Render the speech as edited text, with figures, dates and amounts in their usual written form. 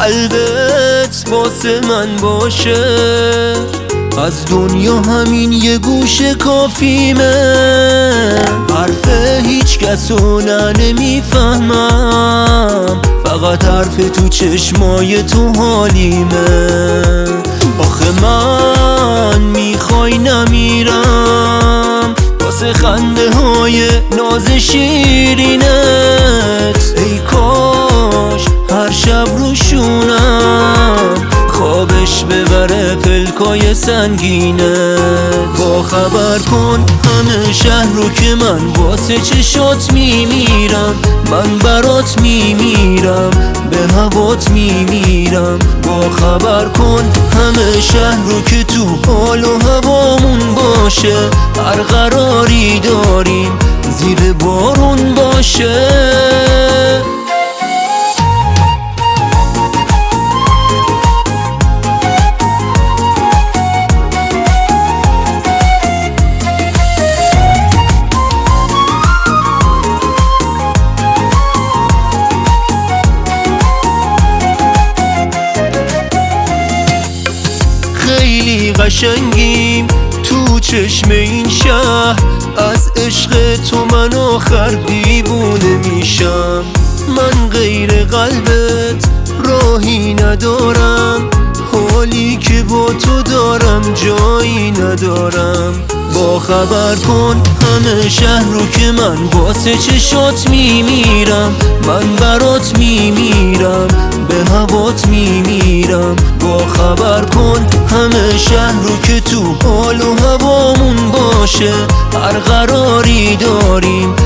قلبت واسه من باشه، از دنیا همین یه گوشه کافیمه. حرف هیچ کسو نمیفهمم، فقط حرف تو چشمای تو حالیمه. آخه من میخوای نمیرم واسه خنده های ناز شیرینت. ای کاش هر شب روشونم خوابش ببره پلکای سنگینت. با خبر کن همه شهر رو که من واسه چشات میمیرم، من برات میمیرم، به هوات میمیرم. با خبر کن همه شهر رو که تو حال و هوامون باشه، هر قراری داریم زیر بارون باشه. خیلی قشنگیم تو چشم این شهر، از عشق تو من آخر دیوونه میشم. من غیر قلبت راهی ندارم، حالی که با تو دارم جایی ندارم. با خبر کن همه شهر رو که من واسه چشات میمیرم، من برات میمیرم، به هوات میمیرم. با خبر کن همه شهر رو که تو حال و هوامون باشه، هر قراری داریم